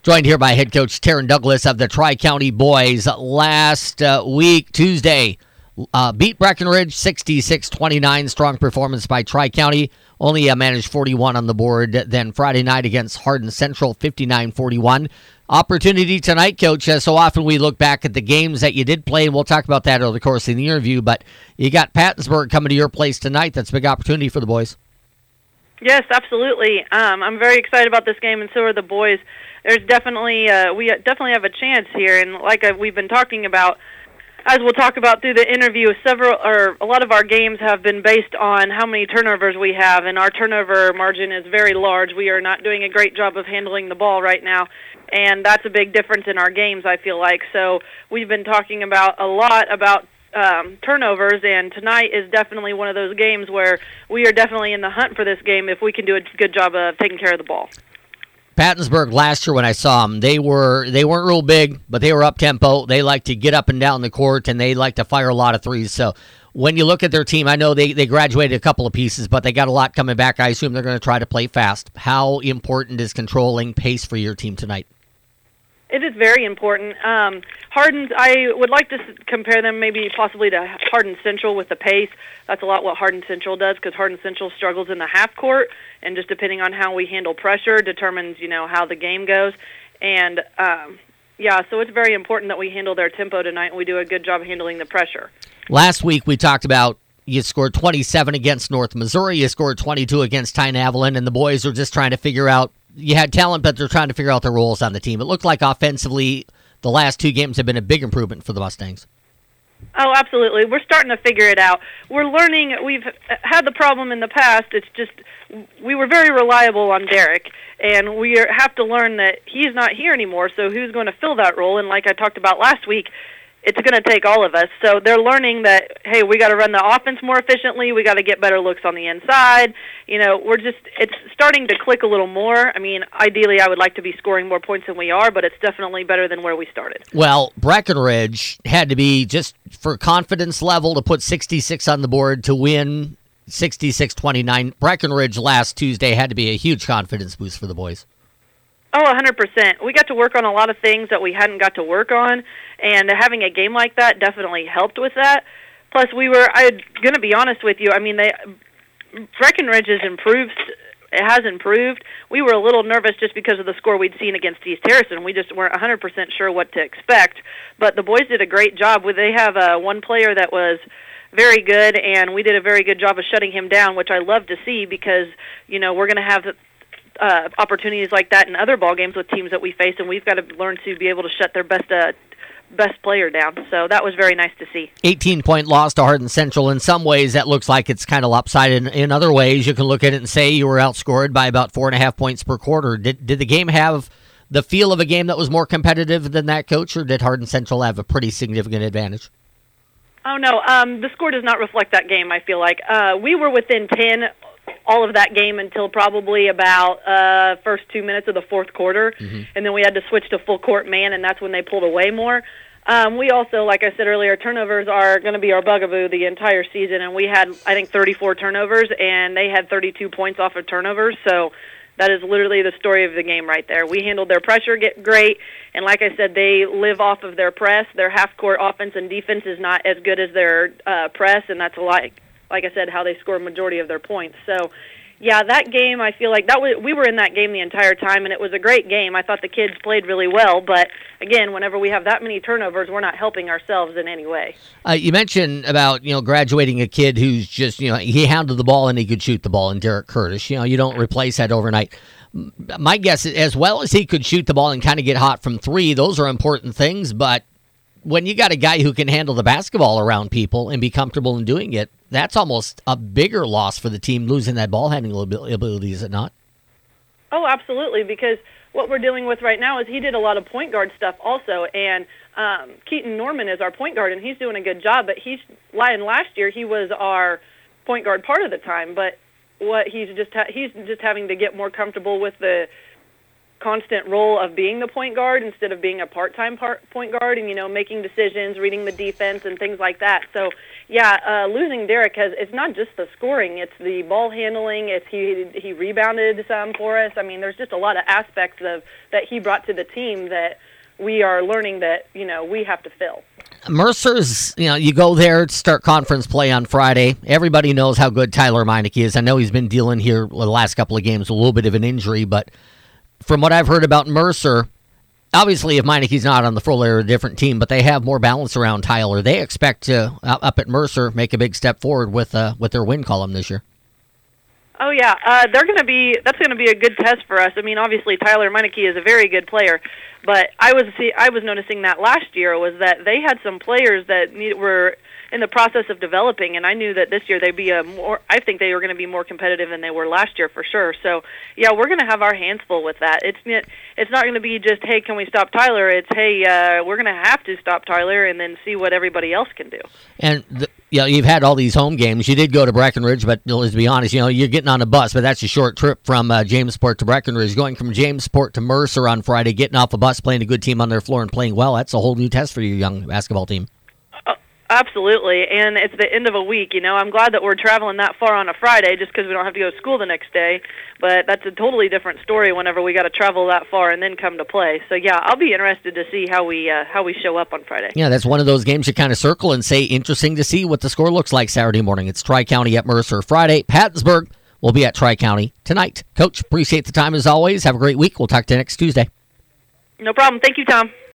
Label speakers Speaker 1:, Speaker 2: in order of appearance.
Speaker 1: Joined here by head coach Taryn Douglas of the Tri-County Boys. Last week, Tuesday, beat Breckenridge 66-29. Strong performance by Tri-County. Only managed 41 on the board. Then Friday night against Hardin Central, 59-41. Opportunity tonight, Coach. So often we look back at the games that you did play, and we'll talk about that over the course of the interview. But you got Pattonsburg coming to your place tonight. That's a big opportunity for the boys.
Speaker 2: Yes, absolutely. I'm very excited about this game, and so are the boys. There's definitely we definitely have a chance here, and like we've been talking about, as we'll talk about through the interview, a lot of our games have been based on how many turnovers we have, and our turnover margin is very large. We are not doing a great job of handling the ball right now, and that's a big difference in our games, I feel like. So we've been talking a lot about turnovers, and tonight is definitely one of those games where we are definitely in the hunt for this game if we can do a good job of taking care of the ball.
Speaker 1: Pattonsburg last year when I saw them, they weren't real big, but they were up-tempo. They like to get up and down the court, and they like to fire a lot of threes. So when you look at their team, I know they graduated a couple of pieces, but they got a lot coming back. I assume they're going to try to play fast. How important is controlling pace for your team tonight?
Speaker 2: It is very important. Hardin, I would like to compare them maybe possibly to Hardin Central with the pace. That's a lot what Hardin Central does, because Hardin Central struggles in the half court, and just depending on how we handle pressure determines, how the game goes. And, so it's very important that we handle their tempo tonight, and we do a good job handling the pressure.
Speaker 1: Last week we talked about you scored 27 against North Missouri, you scored 22 against Tyne-Avalon, and the boys are just trying to figure out, you had talent, but they're trying to figure out their roles on the team. It looked like offensively the last two games have been a big improvement for the Mustangs.
Speaker 2: Oh, absolutely. We're starting to figure it out. We're learning. We've had the problem in the past. It's just we were very reliable on Derek, and we have to learn that he's not here anymore, so who's going to fill that role? And like I talked about last week, it's going to take all of us. So they're learning that, hey, we got to run the offense more efficiently. We got to get better looks on the inside. It's starting to click a little more. I mean, ideally, I would like to be scoring more points than we are, but it's definitely better than where we started.
Speaker 1: Well, Breckenridge had to be, just for confidence level, to put 66 on the board to win 66-29. Breckenridge last Tuesday had to be a huge confidence boost for the boys.
Speaker 2: Oh, 100%. We got to work on a lot of things that we hadn't got to work on, and having a game like that definitely helped with that. Plus, I'm going to be honest with you, I mean, Breckenridge has improved. It has improved. We were a little nervous just because of the score we'd seen against East Harrison. We just weren't 100% sure what to expect, but the boys did a great job. They have one player that was very good, and we did a very good job of shutting him down, which I love to see because, we're going to have opportunities like that in other ball games with teams that we face, and we've got to learn to be able to shut their best player down. So that was very nice to see. 18-point
Speaker 1: loss to Hardin Central. In some ways, that looks like it's kind of lopsided. In other ways, you can look at it and say you were outscored by about 4.5 points per quarter. Did the game have the feel of a game that was more competitive than that, Coach, or did Hardin Central have a pretty significant advantage? Oh, no. The score does not reflect that game, I feel like. We were within 10 all of that game until probably about first 2 minutes of the fourth quarter, and then we had to switch to full court man, and that's when they pulled away more. We also, like I said earlier, turnovers are going to be our bugaboo the entire season, and we had, I think, 34 turnovers, and they had 32 points off of turnovers, so that is literally the story of the game right there. We handled their pressure great, and like I said, they live off of their press. Their half-court offense and defense is not as good as their press, and that's like I said, how they score a majority of their points. So, yeah, that game, I feel like we were in that game the entire time, and it was a great game. I thought the kids played really well, but, again, whenever we have that many turnovers, we're not helping ourselves in any way. You mentioned about, graduating a kid who's just, he handled the ball and he could shoot the ball, and Derek Curtis. You don't replace that overnight. My guess is, as well as he could shoot the ball and kind of get hot from three, those are important things, but when you got a guy who can handle the basketball around people and be comfortable in doing it, that's almost a bigger loss for the team, losing that ball handling ability, is it not? Oh, absolutely, because what we're dealing with right now is he did a lot of point guard stuff also, and Keaton Norman is our point guard, and he's doing a good job, but last year he was our point guard part of the time, but he's just having to get more comfortable with the
Speaker 2: constant role of being the point guard instead of being a part-time point guard and, making decisions, reading the defense and things like that. So, losing Derek it's not just the scoring, it's the ball handling, he rebounded some for us. I mean, there's just a lot of aspects that he brought to the team that we are learning that, we have to fill.
Speaker 1: Mercer's, you go there to start conference play on Friday. Everybody knows how good Tyler Meineke is. I know he's been dealing here the last couple of games with a little bit of an injury, but from what I've heard about Mercer, obviously if Meineke's not on the floor, they're a different team, but they have more balance around Tyler. They expect to, up at Mercer, make a big step forward with their win column this year.
Speaker 2: Oh yeah, that's going to be a good test for us. I mean, obviously Tyler Meineke is a very good player, but I was noticing that last year was that they had some players that were in the process of developing, and I knew that this year I think they were going to be more competitive than they were last year for sure. So, yeah, we're going to have our hands full with that. It's not going to be just, hey, can we stop Tyler? It's, hey, we're going to have to stop Tyler and then see what everybody else can do.
Speaker 1: And, you've had all these home games. You did go to Breckenridge, but let's be honest, you're getting on a bus, but that's a short trip from Jamesport to Breckenridge. Going from Jamesport to Mercer on Friday, getting off a bus, playing a good team on their floor and playing well, that's a whole new test for your young basketball team.
Speaker 2: Absolutely, and it's the end of a week. I'm glad that we're traveling that far on a Friday just because we don't have to go to school the next day, but that's a totally different story whenever we got to travel that far and then come to play. So, yeah, I'll be interested to see how we show up on Friday.
Speaker 1: Yeah, that's one of those games you kind of circle and say, interesting to see what the score looks like Saturday morning. It's Tri-County at Mercer Friday. Pattonsburg will be at Tri-County tonight. Coach, appreciate the time as always. Have a great week. We'll talk to you next Tuesday.
Speaker 2: No problem. Thank you, Tom.